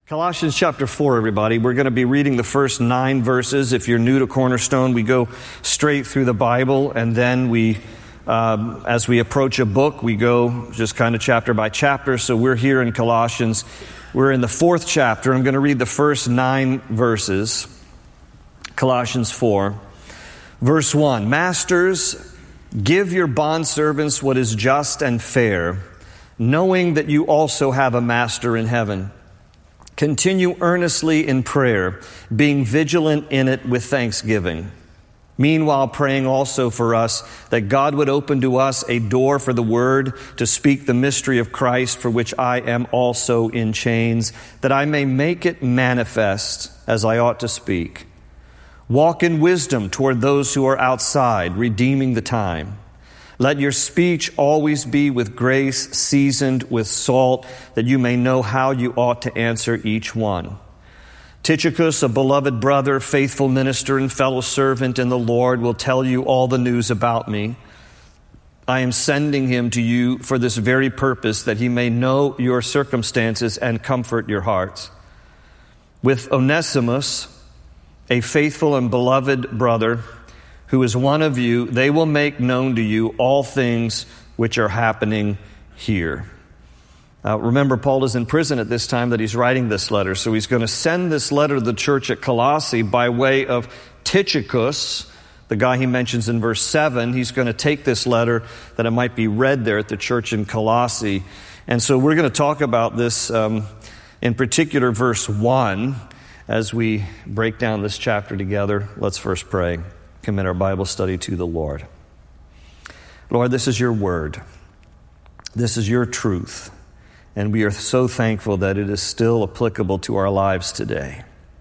Colossians chapter 4, everybody. We're going to be reading the first 9 verses. If you're new to Cornerstone, we go straight through the Bible, and then as we approach a book, we go just kind of chapter by chapter. So we're here in Colossians. We're in the 4th chapter. I'm going to read the first 9 verses. Colossians 4, verse 1. Masters, give your bondservants what is just and fair, knowing that you also have a master in heaven. Continue earnestly in prayer, being vigilant in it with thanksgiving. Meanwhile, praying also for us that God would open to us a door for the word to speak the mystery of Christ, for which I am also in chains, that I may make it manifest as I ought to speak. Walk in wisdom toward those who are outside, redeeming the time. Let your speech always be with grace, seasoned with salt, that you may know how you ought to answer each one. Tychicus, a beloved brother, faithful minister, and fellow servant in the Lord, will tell you all the news about me. I am sending him to you for this very purpose, that he may know your circumstances and comfort your hearts. With Onesimus, a faithful and beloved brother, who is one of you, they will make known to you all things which are happening here. Remember, Paul is in prison at this time that he's writing this letter, so he's going to send this letter to the church at Colossae by way of Tychicus, the guy he mentions in verse 7. He's going to take this letter that it might be read there at the church in Colossae. And so we're going to talk about this, in particular verse 1, as we break down this chapter together. Let's first pray. Commit our Bible study to the Lord. Lord, this is your word. This is your truth. And we are so thankful that it is still applicable to our lives today.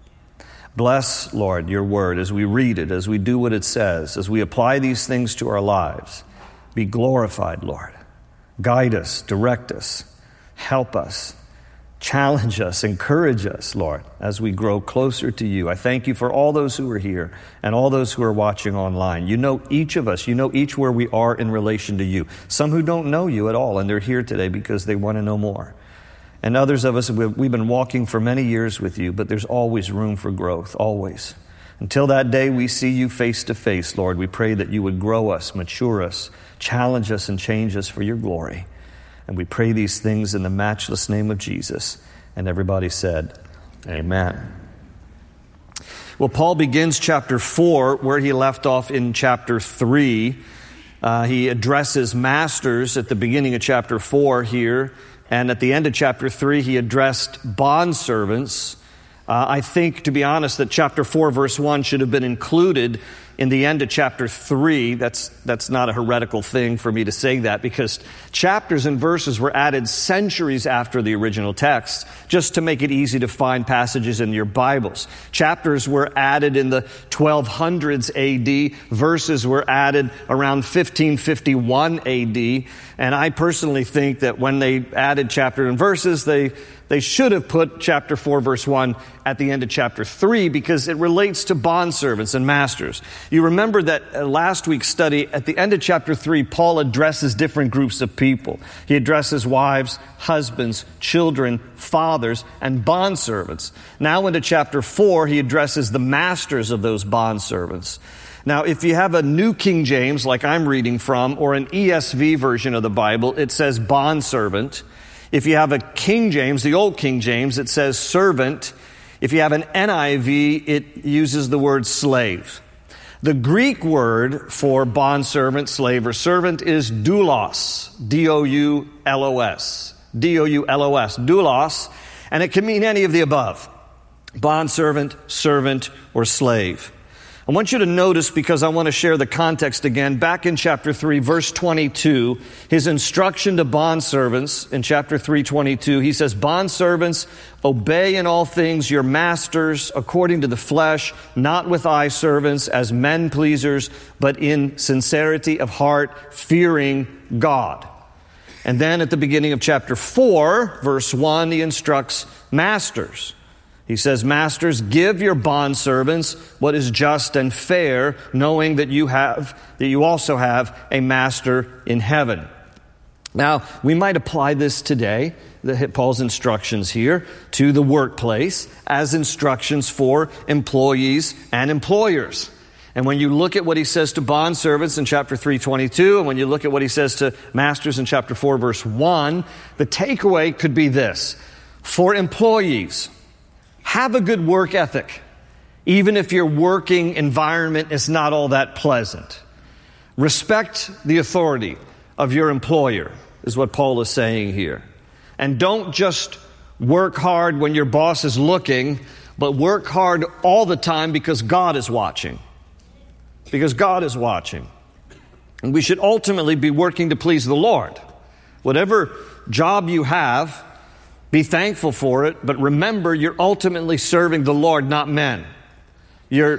Bless, Lord, your word as we read it, as we do what it says, as we apply these things to our lives. Be glorified, Lord. Guide us, direct us, help us. Challenge us, encourage us, Lord, as we grow closer to you. I thank you for all those who are here and all those who are watching online. You know each of us. You know each where we are in relation to you. Some who don't know you at all, and they're here today because they want to know more. And others of us, we've been walking for many years with you, but there's always room for growth, always. Until that day we see you face to face, Lord, we pray that you would grow us, mature us, challenge us, and change us for your glory. And we pray these things in the matchless name of Jesus. And everybody said, amen. Well, Paul begins chapter 4 where he left off in chapter 3. He addresses masters at the beginning of chapter 4 here. And at the end of chapter 3, he addressed bondservants. I think, to be honest, that chapter 4, verse 1 should have been included in the end of chapter 3. That's not a heretical thing for me to say that, because chapters and verses were added centuries after the original text, just to make it easy to find passages in your Bibles. Chapters were added in the 1200s AD. Verses were added around 1551 AD. And I personally think that when they added chapter and verses, they should have put chapter 4, verse 1 at the end of chapter 3, because it relates to bondservants and masters. You remember that last week's study, at the end of chapter 3, Paul addresses different groups of people. He addresses wives, husbands, children, fathers, and bondservants. Now into chapter 4, he addresses the masters of those bondservants. Now, if you have a New King James, like I'm reading from, or an ESV version of the Bible, it says bondservant. If you have a King James, the Old King James, it says servant. If you have an NIV, it uses the word slave. The Greek word for bondservant, slave, or servant is doulos, D-O-U-L-O-S, D-O-U-L-O-S, doulos, and it can mean any of the above, bondservant, servant, or slave. I want you to notice, because I want to share the context again, back in chapter 3, verse 22, his instruction to bondservants in chapter 3:22, he says, bondservants, obey in all things your masters according to the flesh, not with eye servants as men pleasers, but in sincerity of heart, fearing God. And then at the beginning of chapter 4, verse 1, he instructs masters. He says, masters, give your bondservants what is just and fair, knowing that you also have a master in heaven. Now, we might apply this today Paul's instructions here to the workplace as instructions for employees and employers. And when you look at what he says to bondservants in chapter 3:22, and when you look at what he says to masters in chapter 4, verse 1, the takeaway could be this. For employees, have a good work ethic, even if your working environment is not all that pleasant. Respect the authority of your employer, is what Paul is saying here. And don't just work hard when your boss is looking, but work hard all the time because God is watching. Because God is watching. And we should ultimately be working to please the Lord. Whatever job you have, be thankful for it, but remember you're ultimately serving the Lord, not men. You're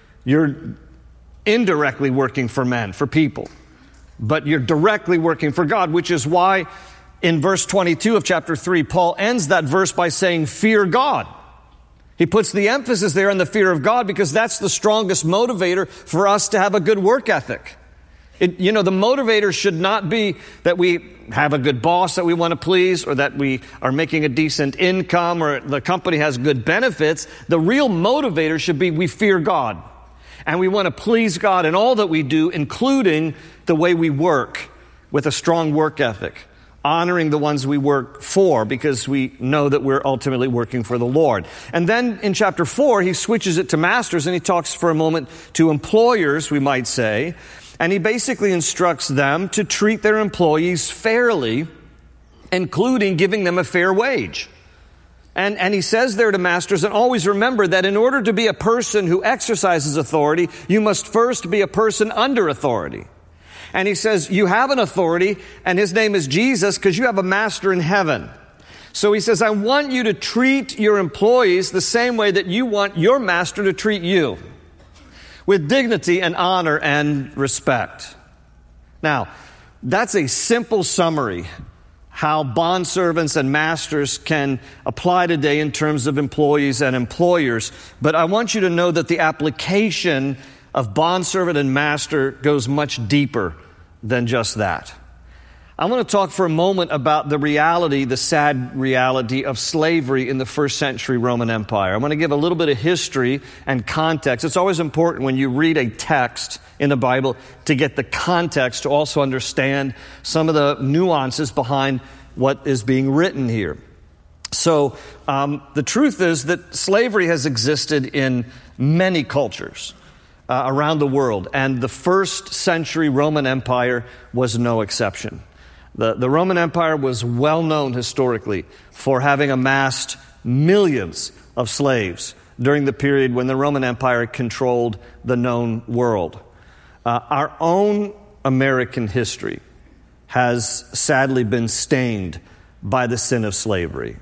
indirectly working for men, for people. But you're directly working for God, which is why in verse 22 of chapter 3, Paul ends that verse by saying, fear God. He puts the emphasis there on the fear of God because that's the strongest motivator for us to have a good work ethic. The motivator should not be that we have a good boss that we want to please or that we are making a decent income or the company has good benefits. The real motivator should be we fear God and we want to please God in all that we do, including the way we work with a strong work ethic, honoring the ones we work for because we know that we're ultimately working for the Lord. And then in chapter 4, he switches it to masters and he talks for a moment to employers, we might say, and he basically instructs them to treat their employees fairly, including giving them a fair wage. And he says there to masters, and always remember that in order to be a person who exercises authority, you must first be a person under authority. And he says, you have an authority, and his name is Jesus, because you have a master in heaven. So he says, I want you to treat your employees the same way that you want your master to treat you, with dignity and honor and respect. Now, that's a simple summary how bondservants and masters can apply today in terms of employees and employers. But I want you to know that the application of bondservant and master goes much deeper than just that. I want to talk for a moment about the sad reality of slavery in the first century Roman Empire. I want to give a little bit of history and context. It's always important when you read a text in the Bible to get the context, to also understand some of the nuances behind what is being written here. So the truth is that slavery has existed in many cultures around the world, and the first century Roman Empire was no exception. The Roman Empire was well known historically for having amassed millions of slaves during the period when the Roman Empire controlled the known world. Our own American history has sadly been stained by the sin of slavery.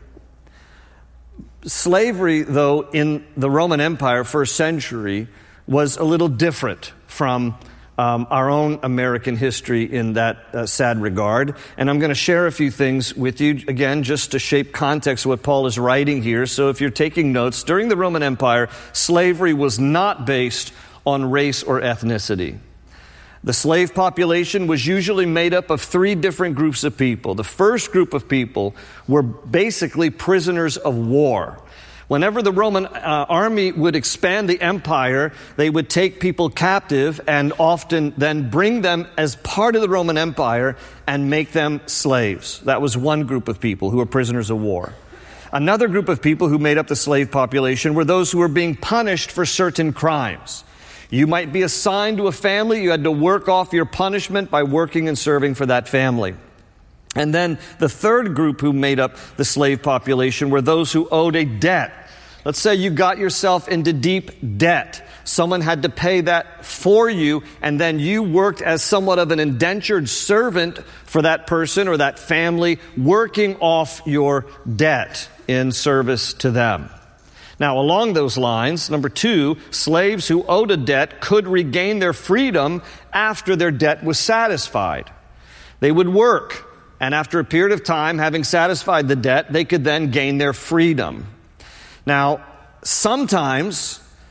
Slavery, though, in the Roman Empire, first century, was a little different from our own American history in that sad regard. And I'm going to share a few things with you, again, just to shape context of what Paul is writing here. So if you're taking notes, during the Roman Empire, slavery was not based on race or ethnicity. The slave population was usually made up of three different groups of people. The first group of people were basically prisoners of war. Whenever the Roman army would expand the empire, they would take people captive and often then bring them as part of the Roman Empire and make them slaves. That was one group of people who were prisoners of war. Another group of people who made up the slave population were those who were being punished for certain crimes. You might be assigned to a family. You had to work off your punishment by working and serving for that family. And then the third group who made up the slave population were those who owed a debt. Let's say you got yourself into deep debt. Someone had to pay that for you, and then you worked as somewhat of an indentured servant for that person or that family, working off your debt in service to them. Now, along those lines, number two, slaves who owed a debt could regain their freedom after their debt was satisfied. They would work, and after a period of time, having satisfied the debt, they could then gain their freedom. Now, sometimes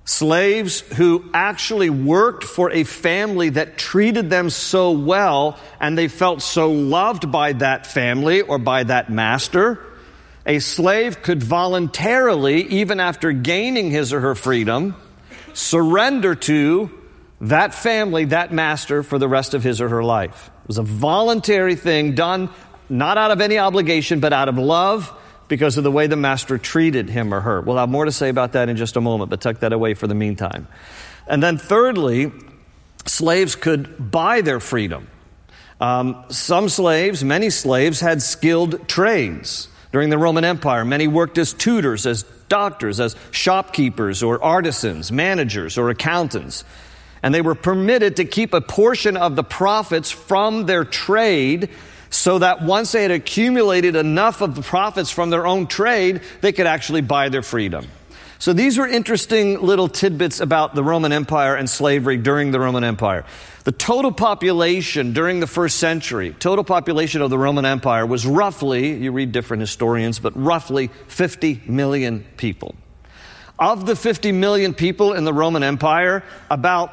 Slaves who actually worked for a family that treated them so well and they felt so loved by that family or by that master. A slave could voluntarily, even after gaining his or her freedom, surrender to that family, that master, for the rest of his or her life. It was a voluntary thing done not out of any obligation, but out of love, because of the way the master treated him or her. We'll have more to say about that in just a moment, but tuck that away for the meantime. And then thirdly, slaves could buy their freedom. Some slaves, many slaves, had skilled trades. During the Roman Empire, many worked as tutors, as doctors, as shopkeepers or artisans, managers or accountants. And they were permitted to keep a portion of the profits from their trade, so that once they had accumulated enough of the profits from their own trade, they could actually buy their freedom. So these were interesting little tidbits about the Roman Empire and slavery during the Roman Empire. The total population during the first century, total population of the Roman Empire was roughly, you read different historians, but roughly 50 million people. Of the 50 million people in the Roman Empire, about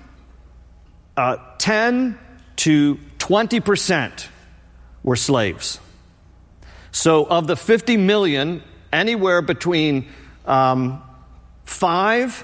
10 to 20% were slaves. So of the 50 million, anywhere between 5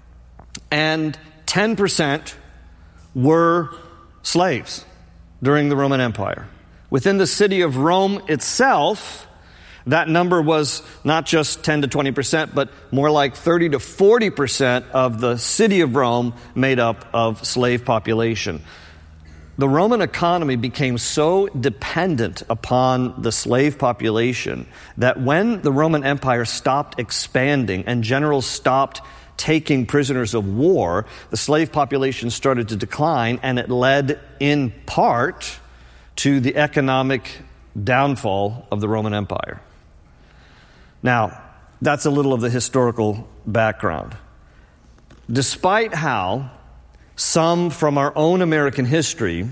and 10% were slaves during the Roman Empire. Within the city of Rome itself, that number was not just 10 to 20%, but more like 30 to 40% of the city of Rome made up of slave population. The Roman economy became so dependent upon the slave population that when the Roman Empire stopped expanding and generals stopped taking prisoners of war, the slave population started to decline, and it led in part to the economic downfall of the Roman Empire. Now, that's a little of the historical background. Despite how some from our own American history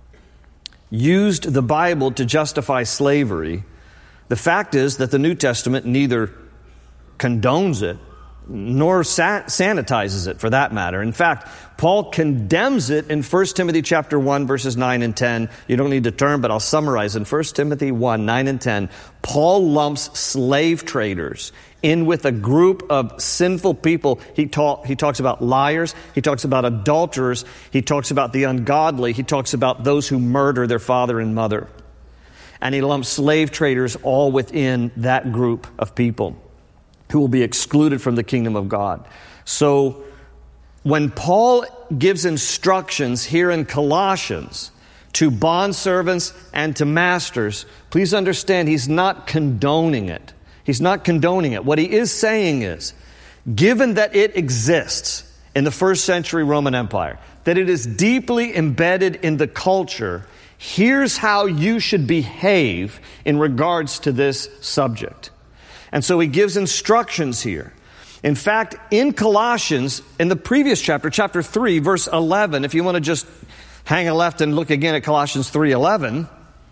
used the Bible to justify slavery, the fact is that the New Testament neither condones it nor sanitizes it, for that matter. In fact, Paul condemns it in 1 Timothy chapter 1, verses 9 and 10. You don't need to turn, but I'll summarize. In 1 Timothy 1, 9 and 10, Paul lumps slave traders in with a group of sinful people. He talks about liars. He talks about adulterers. He talks about the ungodly. He talks about those who murder their father and mother. And he lumps slave traders all within that group of people who will be excluded from the kingdom of God. So when Paul gives instructions here in Colossians to bondservants and to masters, please understand he's not condoning it. He's not condoning it. What he is saying is, given that it exists in the first century Roman Empire, that it is deeply embedded in the culture, here's how you should behave in regards to this subject. And so he gives instructions here. In fact, in Colossians, in the previous chapter, chapter 3, verse 11, if you want to just hang a left and look again at Colossians 3:11,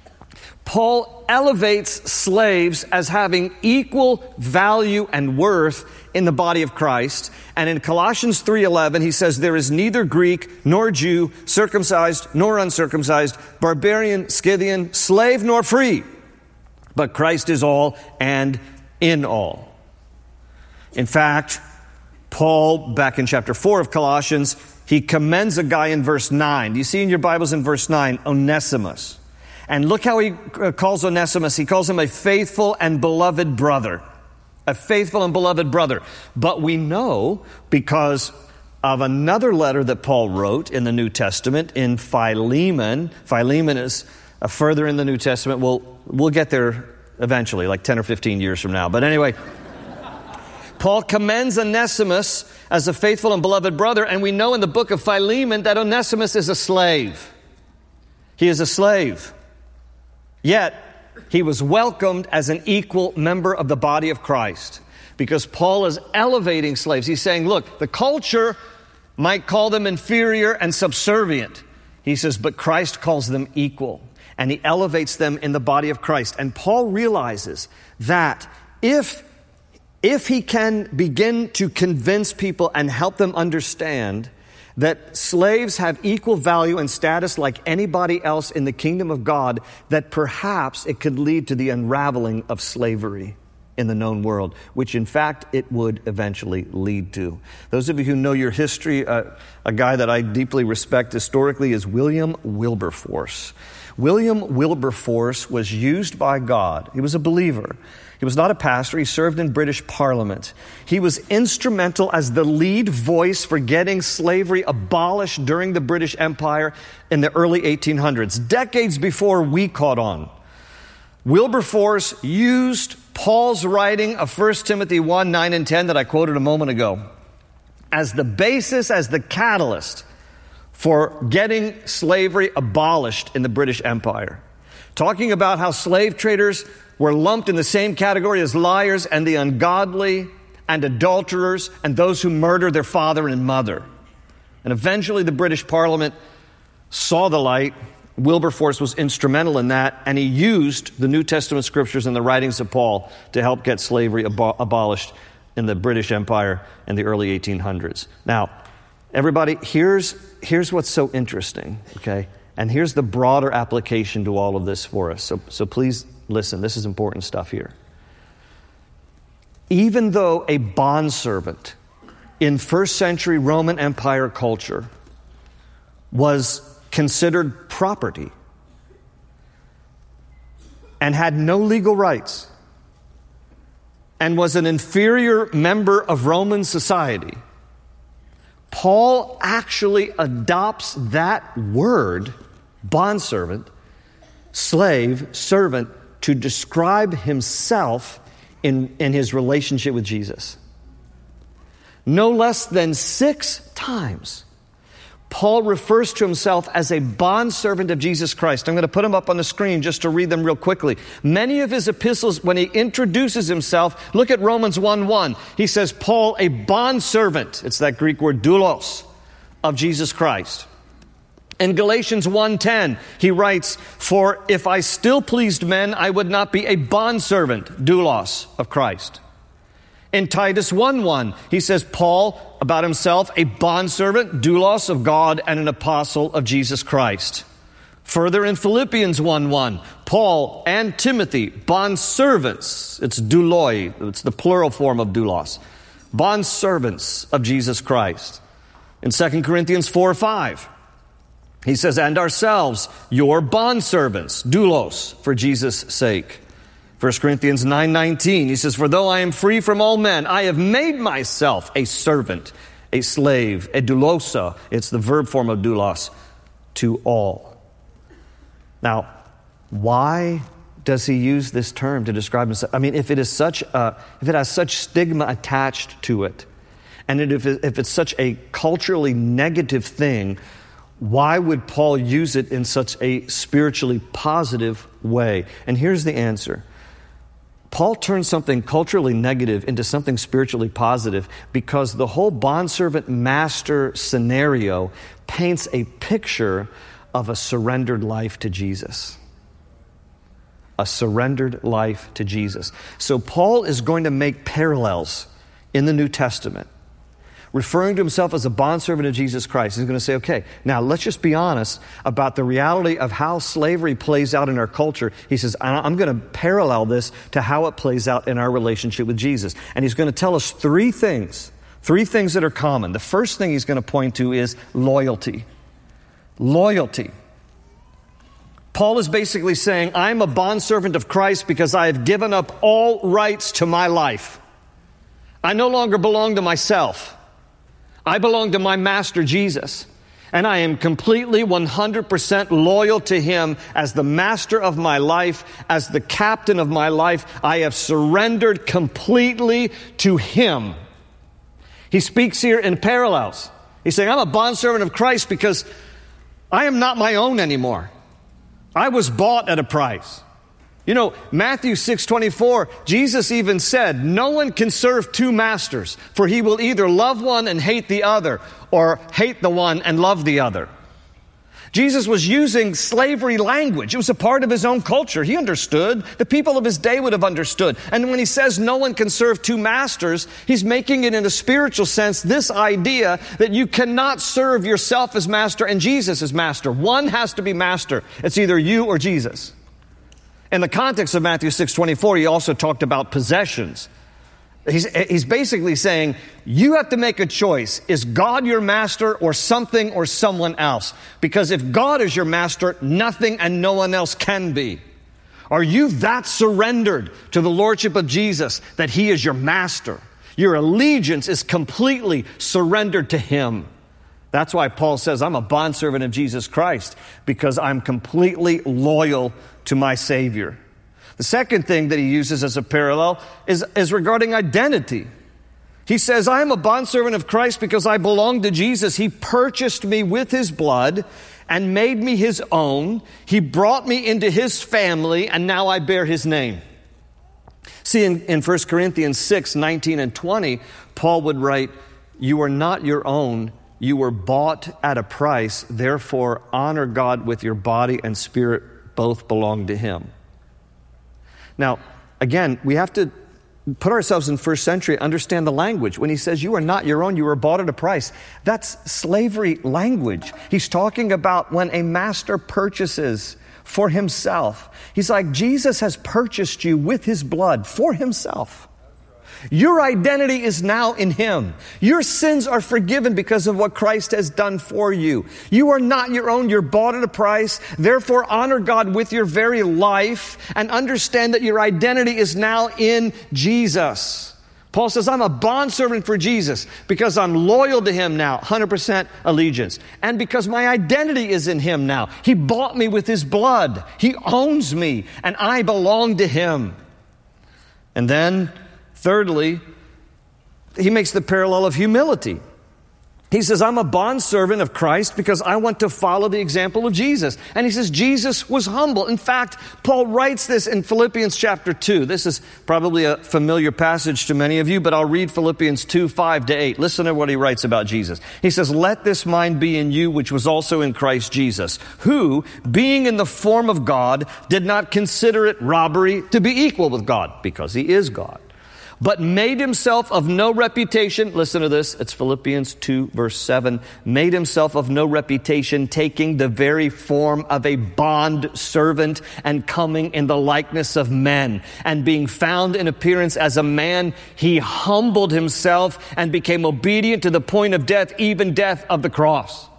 Paul elevates slaves as having equal value and worth in the body of Christ. And in Colossians 3:11, he says, there is neither Greek nor Jew, circumcised nor uncircumcised, barbarian, Scythian, slave nor free, but Christ is all and in all. In fact, Paul, back in chapter 4 of Colossians, he commends a guy in verse 9. Do you see in your Bibles in verse 9, Onesimus? And look how he calls Onesimus. He calls him a faithful and beloved brother. A faithful and beloved brother. But we know, because of another letter that Paul wrote in the New Testament, in Philemon. Philemon is further in the New Testament. We'll get there eventually, like 10 or 15 years from now. But anyway, Paul commends Onesimus as a faithful and beloved brother, and we know in the book of Philemon that Onesimus is a slave. He is a slave. Yet, he was welcomed as an equal member of the body of Christ, because Paul is elevating slaves. He's saying, look, the culture might call them inferior and subservient. He says, but Christ calls them equal. And he elevates them in the body of Christ. And Paul realizes that if if he can begin to convince people and help them understand that slaves have equal value and status like anybody else in the kingdom of God, that perhaps it could lead to the unraveling of slavery in the known world, which in fact it would eventually lead to. Those of you who know your history, a guy that I deeply respect historically is William Wilberforce. William Wilberforce was used by God. He was a believer. He was not a pastor. He served in British Parliament. He was instrumental as the lead voice for getting slavery abolished during the British Empire in the early 1800s, decades before we caught on. Wilberforce used Paul's writing of 1 Timothy 1, 9 and 10 that I quoted a moment ago as the basis, as the catalyst for getting slavery abolished in the British Empire. Talking about how slave traders were lumped in the same category as liars and the ungodly and adulterers and those who murdered their father and mother. And eventually the British Parliament saw the light. Wilberforce was instrumental in that, and he used the New Testament scriptures and the writings of Paul to help get slavery abolished in the British Empire in the early 1800s. Now, everybody, here's what's so interesting, okay? And here's the broader application to all of this for us. So please listen, this is important stuff here. Even though a bondservant in first century Roman Empire culture was considered property and had no legal rights and was an inferior member of Roman society, Paul actually adopts that word, bondservant, slave, servant, to describe himself in his relationship with Jesus. No less than 6 times, Paul refers to himself as a bondservant of Jesus Christ. I'm going to put them up on the screen just to read them real quickly. Many of his epistles, when he introduces himself, look at Romans 1:1. He says, Paul, a bondservant, it's that Greek word doulos, of Jesus Christ. In Galatians 1:10, he writes, for if I still pleased men, I would not be a bondservant, doulos, of Christ. In Titus 1:1, he says, Paul, about himself, a bondservant, doulos of God and an apostle of Jesus Christ. Further in Philippians 1:1, Paul and Timothy, bondservants, it's douloi, it's the plural form of doulos, bondservants of Jesus Christ. In 2 Corinthians 4:5, he says, and ourselves, your bondservants, doulos, for Jesus' sake. 1 Corinthians 9:19, he says, for though I am free from all men, I have made myself a servant, a slave, a doulosa, it's the verb form of doulos, to all. Now, why does he use this term to describe himself? I mean, if it has such stigma attached to it, and if it's such a culturally negative thing, why would Paul use it in such a spiritually positive way? And here's the answer. Paul turns something culturally negative into something spiritually positive because the whole bondservant master scenario paints a picture of a surrendered life to Jesus. A surrendered life to Jesus. So Paul is going to make parallels in the New Testament, referring to himself as a bondservant of Jesus Christ. He's going to say, okay, now let's just be honest about the reality of how slavery plays out in our culture. He says, I'm going to parallel this to how it plays out in our relationship with Jesus. And he's going to tell us 3 things that are common. The first thing he's going to point to is loyalty. Loyalty. Paul is basically saying, I'm a bondservant of Christ because I have given up all rights to my life. I no longer belong to myself. I belong to my master Jesus, and I am completely 100% loyal to him as the master of my life, as the captain of my life. I have surrendered completely to him. He speaks here in parallels. He's saying, I'm a bondservant of Christ because I am not my own anymore. I was bought at a price. You know, Matthew 6:24, Jesus even said, no one can serve 2 masters, for he will either love one and hate the other, or hate the one and love the other. Jesus was using slavery language. It was a part of his own culture. He understood. The people of his day would have understood. And when he says no one can serve two masters, he's making it in a spiritual sense, this idea that you cannot serve yourself as master and Jesus as master. One has to be master. It's either you or Jesus. In the context of Matthew 6:24, he also talked about possessions. He's basically saying, you have to make a choice. Is God your master or something or someone else? Because if God is your master, nothing and no one else can be. Are you that surrendered to the lordship of Jesus that he is your master? Your allegiance is completely surrendered to him. That's why Paul says, I'm a bondservant of Jesus Christ, because I'm completely loyal to my Savior. The second thing that he uses as a parallel is regarding identity. He says, I am a bondservant of Christ because I belong to Jesus. He purchased me with his blood and made me his own. He brought me into his family, and now I bear his name. See, in 1 Corinthians 6:19 and 20, Paul would write, you are not your own. You were bought at a price. Therefore, honor God with your body and spirit. Both belong to him. Now, again, we have to put ourselves in first century, understand the language. When he says you are not your own, you were bought at a price, that's slavery language. He's talking about when a master purchases for himself. He's like, Jesus has purchased you with his blood for himself. Your identity is now in him. Your sins are forgiven because of what Christ has done for you. You are not your own. You're bought at a price. Therefore, honor God with your very life and understand that your identity is now in Jesus. Paul says, I'm a bondservant for Jesus because I'm loyal to him now, 100% allegiance. And because my identity is in him now. He bought me with his blood. He owns me, and I belong to him. And then, thirdly, he makes the parallel of humility. He says, I'm a bondservant of Christ because I want to follow the example of Jesus. And he says, Jesus was humble. In fact, Paul writes this in Philippians chapter 2. This is probably a familiar passage to many of you, but I'll read Philippians 2:5-8. Listen to what he writes about Jesus. He says, let this mind be in you, which was also in Christ Jesus, who, being in the form of God, did not consider it robbery to be equal with God, because he is God, but made himself of no reputation. Listen to this. It's Philippians 2:7. Made himself of no reputation, taking the very form of a bond servant and coming in the likeness of men. And being found in appearance as a man, he humbled himself and became obedient to the point of death, even death of the cross.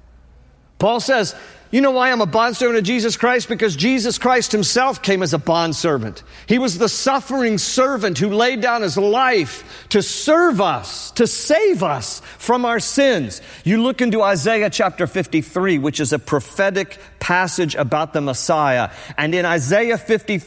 Paul says, you know why I'm a bondservant of Jesus Christ? Because Jesus Christ himself came as a bondservant. He was the suffering servant who laid down his life to serve us, to save us from our sins. You look into Isaiah chapter 53, which is a prophetic passage about the Messiah. And in Isaiah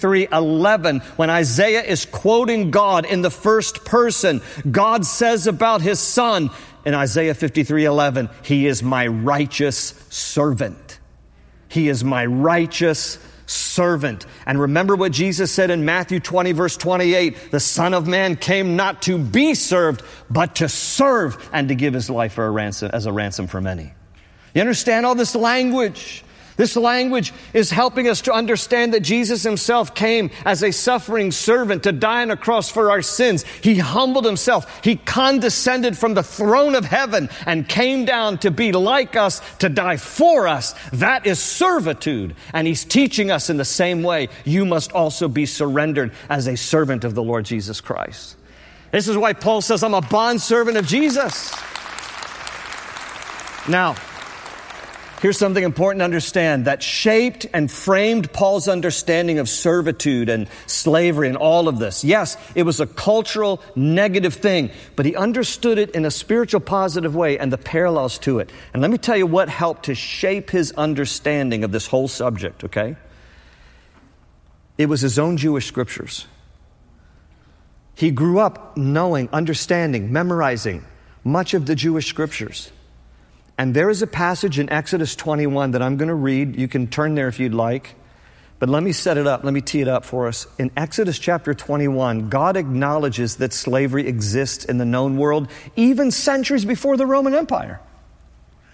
53:11, when Isaiah is quoting God in the first person, God says about his son in Isaiah 53:11, he is my righteous servant. He is my righteous servant. And remember what Jesus said in Matthew 20:28, the Son of Man came not to be served, but to serve and to give his life for as a ransom for many. You understand all this language? This language is helping us to understand that Jesus himself came as a suffering servant to die on a cross for our sins. He humbled himself. He condescended from the throne of heaven and came down to be like us, to die for us. That is servitude. And he's teaching us in the same way, you must also be surrendered as a servant of the Lord Jesus Christ. This is why Paul says, I'm a bondservant of Jesus. Now, here's something important to understand that shaped and framed Paul's understanding of servitude and slavery and all of this. Yes, it was a cultural negative thing, but he understood it in a spiritual positive way and the parallels to it. And let me tell you what helped to shape his understanding of this whole subject, okay? It was his own Jewish scriptures. He grew up knowing, understanding, memorizing much of the Jewish scriptures. And there is a passage in Exodus 21 that I'm going to read. You can turn there if you'd like. But let me set it up. Let me tee it up for us. In Exodus chapter 21, God acknowledges that slavery exists in the known world even centuries before the Roman Empire.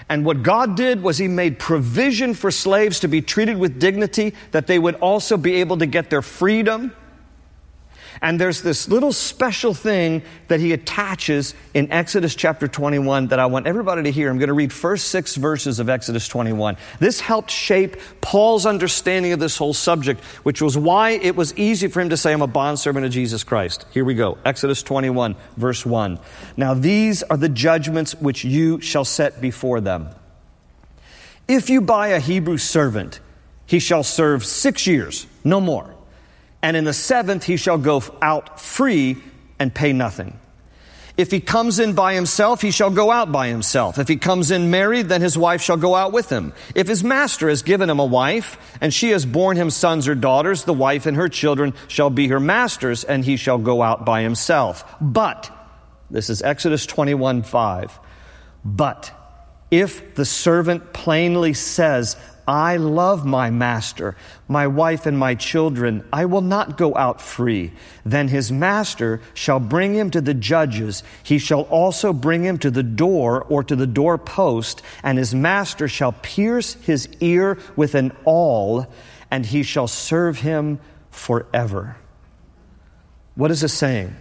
And what God did was he made provision for slaves to be treated with dignity, that they would also be able to get their freedom. And there's this little special thing that he attaches in Exodus chapter 21 that I want everybody to hear. I'm going to read first 6 verses of Exodus 21. This helped shape Paul's understanding of this whole subject, which was why it was easy for him to say, I'm a bondservant of Jesus Christ. Here we go. Exodus 21, verse 1. Now these are the judgments which you shall set before them. If you buy a Hebrew servant, he shall serve 6 years, no more. And in the 7th, he shall go out free and pay nothing. If he comes in by himself, he shall go out by himself. If he comes in married, then his wife shall go out with him. If his master has given him a wife, and she has borne him sons or daughters, the wife and her children shall be her master's, and he shall go out by himself. But, this is Exodus 21:5. But, if the servant plainly says, I love my master, my wife and my children, I will not go out free. Then his master shall bring him to the judges. He shall also bring him to the door or to the doorpost, and his master shall pierce his ear with an awl, and he shall serve him forever. What is this saying?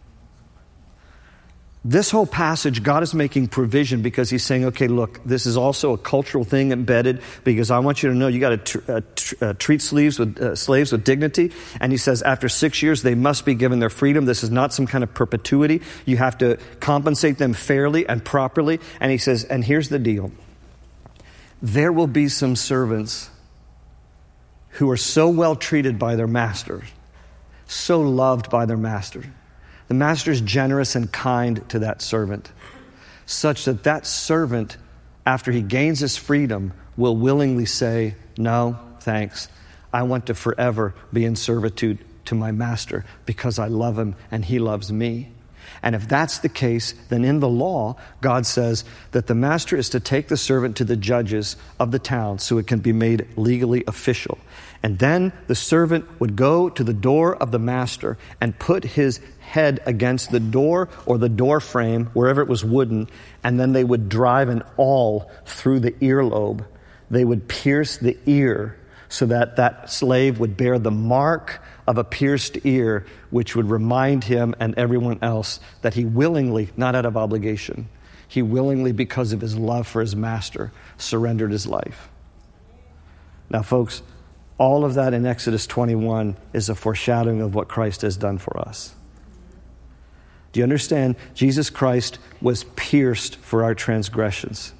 This whole passage, God is making provision because he's saying, okay, look, this is also a cultural thing embedded, because I want you to know you got to treat slaves with dignity. And he says after 6 years, they must be given their freedom. This is not some kind of perpetuity. You have to compensate them fairly and properly. And he says, and here's the deal. There will be some servants who are so well treated by their master, so loved by their master. The master is generous and kind to that servant, such that that servant, after he gains his freedom, will willingly say, no, thanks. I want to forever be in servitude to my master because I love him and he loves me. And if that's the case, then in the law, God says that the master is to take the servant to the judges of the town so it can be made legally official. And then the servant would go to the door of the master and put his head against the door or the door frame, wherever it was wooden, and then they would drive an awl through the earlobe. They would pierce the ear so that that slave would bear the mark of a pierced ear, which would remind him and everyone else that he willingly, not out of obligation, he willingly, because of his love for his master, surrendered his life. Now, folks, all of that in Exodus 21 is a foreshadowing of what Christ has done for us. Do you understand? Jesus Christ was pierced for our transgressions.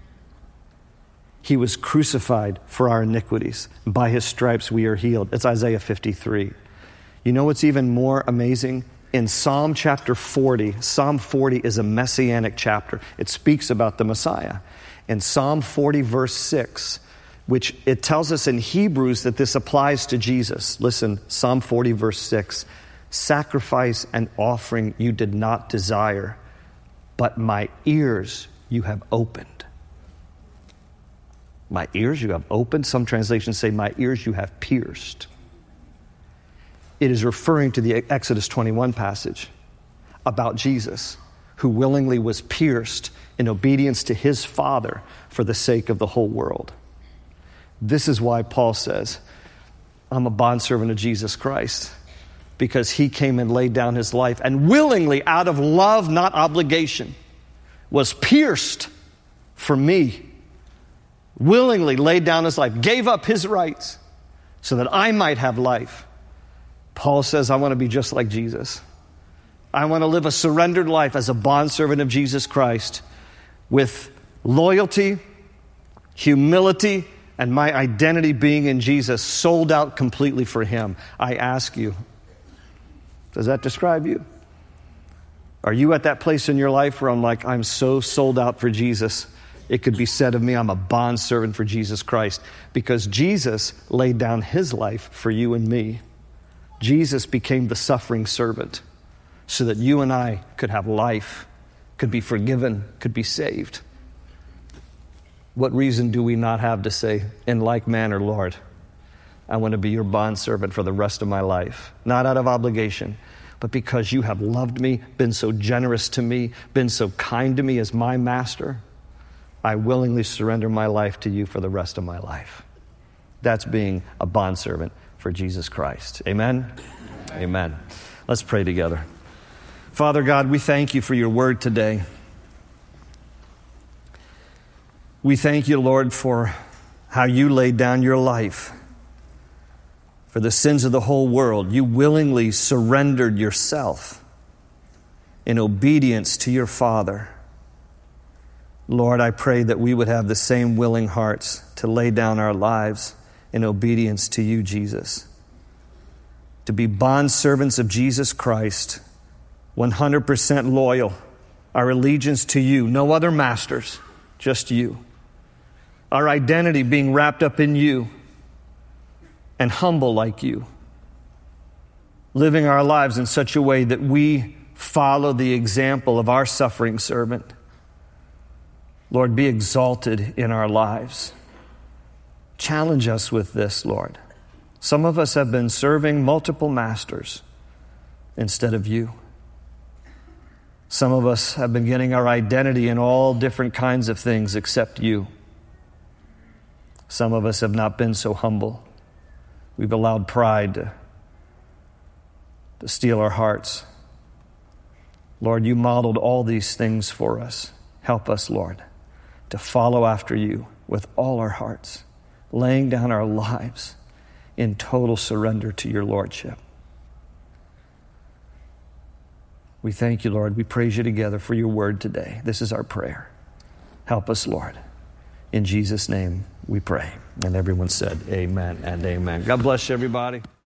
He was crucified for our iniquities. By his stripes we are healed. It's Isaiah 53. You know what's even more amazing? In Psalm chapter 40, Psalm 40 is a messianic chapter. It speaks about the Messiah. In Psalm 40 verse 6, which it tells us in Hebrews that this applies to Jesus. Listen, Psalm 40 verse 6. Sacrifice and offering you did not desire, but my ears you have opened. My ears you have opened. Some translations say my ears you have pierced. It is referring to the Exodus 21 passage about Jesus, who willingly was pierced in obedience to his Father for the sake of the whole world. This is why Paul says, I'm a bondservant of Jesus Christ, because he came and laid down his life and willingly, out of love, not obligation, was pierced for me. Willingly laid down his life, gave up his rights so that I might have life. Paul says, I want to be just like Jesus. I want to live a surrendered life as a bondservant of Jesus Christ with loyalty, humility, and my identity being in Jesus, sold out completely for him. I ask you, does that describe you? Are you at that place in your life where I'm so sold out for Jesus? It could be said of me, I'm a bondservant for Jesus Christ, because Jesus laid down his life for you and me. Jesus became the suffering servant so that you and I could have life, could be forgiven, could be saved. What reason do we not have to say, in like manner, Lord, I want to be your bondservant for the rest of my life, not out of obligation, but because you have loved me, been so generous to me, been so kind to me as my master. I willingly surrender my life to you for the rest of my life. That's being a bondservant for Jesus Christ. Amen? Amen. Let's pray together. Father God, we thank you for your word today. We thank you, Lord, for how you laid down your life for the sins of the whole world. You willingly surrendered yourself in obedience to your Father. Lord, I pray that we would have the same willing hearts to lay down our lives in obedience to you, Jesus. To be bondservants of Jesus Christ, 100% loyal, our allegiance to you, no other masters, just you. Our identity being wrapped up in you and humble like you. Living our lives in such a way that we follow the example of our suffering servant. Lord, be exalted in our lives. Challenge us with this, Lord. Some of us have been serving multiple masters instead of you. Some of us have been getting our identity in all different kinds of things except you. Some of us have not been so humble. We've allowed pride to steal our hearts. Lord, you modeled all these things for us. Help us, Lord, to follow after you with all our hearts, laying down our lives in total surrender to your lordship. We thank you, Lord. We praise you together for your word today. This is our prayer. Help us, Lord. In Jesus' name we pray. And everyone said amen and amen. God bless you, everybody.